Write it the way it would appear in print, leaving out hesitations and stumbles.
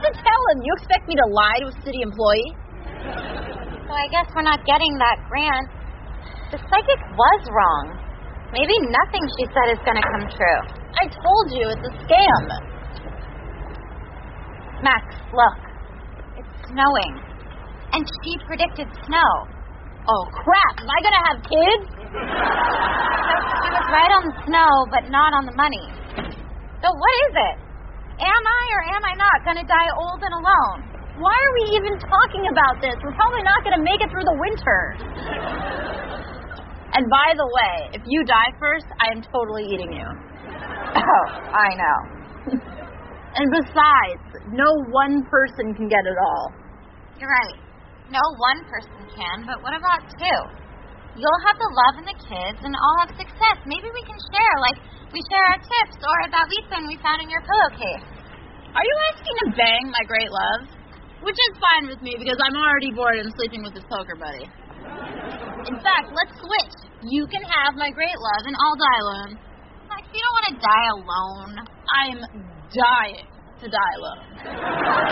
have to tell him? You expect me to lie to a city employee? So I guess we're not getting that grant. The psychic was wrong. Maybe nothing she said is going to come true. I told you, it's a scam. Max, look. It's snowing. And she predicted snow. Oh, crap. Am I going to have kids? She was right on the snow, but not on the money. So what is it? Am I or am I not going to die old and alone? Why are we even talking about this? We're probably not going to make it through the winter. And by the way, if you die first, I am totally eating you. Oh, I know. And besides, no one person can get it all. You're right. No one person can, but what about two? You'll have the love and the kids, and I'll have success. Maybe we can share, like we share our tips or that weekend we found in your pillowcase. Are you asking to bang my great love? Which is fine with me, because I'm already bored and sleeping with his poker buddy. In fact, let's switch. You can have my great love, and I'll die alone. Max, you don't want to die alone. I'm dying to die alone.